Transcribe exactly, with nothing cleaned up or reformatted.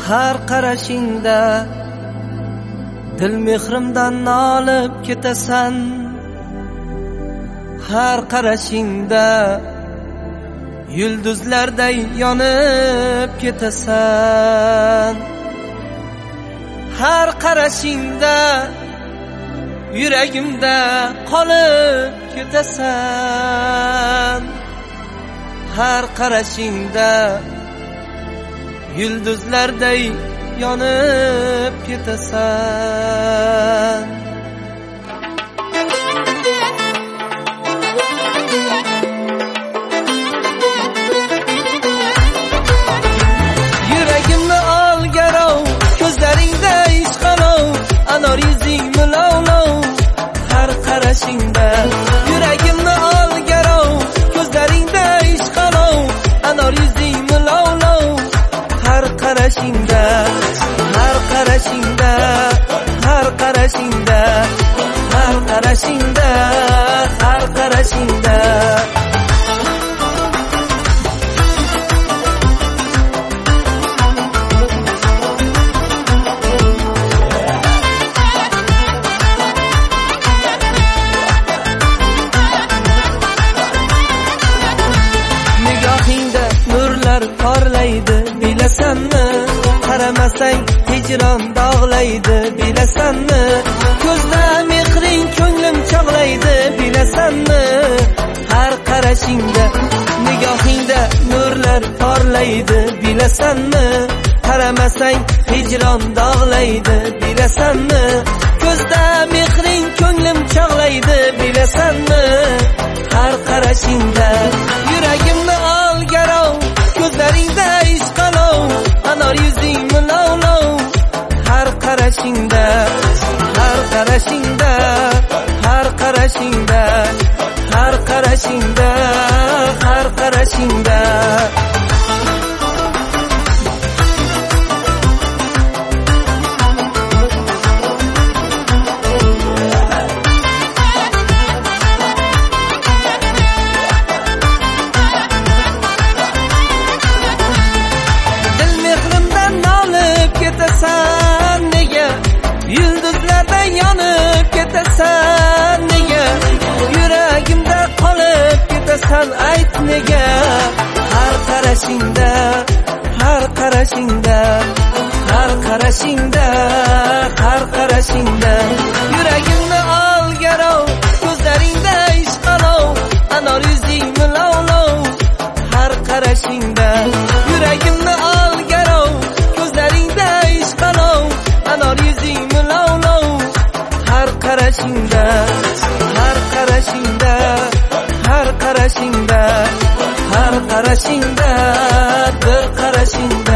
har qarashingda dil mehrimdan nolib ketasan. Har qarashingda yulduzlarday yonib ketasan. Har qarashingda yuragimda qolib ketasan. Har qarashingda yulduzlarday yonib ketasan. Yuragimni ol garov, ko'zlaringda ishqalov, anor yuzing milovlov. Har qarashingda yuragimni ol garov, ko'zlaringda ishqalov, anor yuzing milovlov. Har qarashingda, har qarashingda, har qarashingda, har qarashingda, har qarashingda. Nigohingda nurlar porlaydi, bilasanmi? Qaramasang hijron dog'laydi, bilasanmi? Ko'zda mehring ko'nglim chog'laydi, bilasanmi? Har qarashingda nigohingda nurlar porlaydi, bilasanmi? Qaramasang hijron dog'laydi, bilasanmi? Ko'zda mehring ko'nglim chog'laydi, bilasanmi? Har qarashingda yuragimni ol garov, ko'zlaringda ishqalov, anor yuzing milovlov. Har qarashingda, har qarashingda, har qarashingda, har qarashingda, har qarashingda. Ketasan nega, yulduzlardan yonib ketasan nega, yuragimda qolib ketasan ayt nega. Har qarashingda, har qarashingda, har qarashingda, har qarashingda. Yuragimni ol garov, ko'zlaringda ishqalov, anor yuzing milovlov. Har qarashingda yuragimni ol garov, ko'zlaringda ishqalov, anor yuzing milovlov. Har qarashingda, har qarashingda, har qarashingda, har qarashingda, bir qarashingda.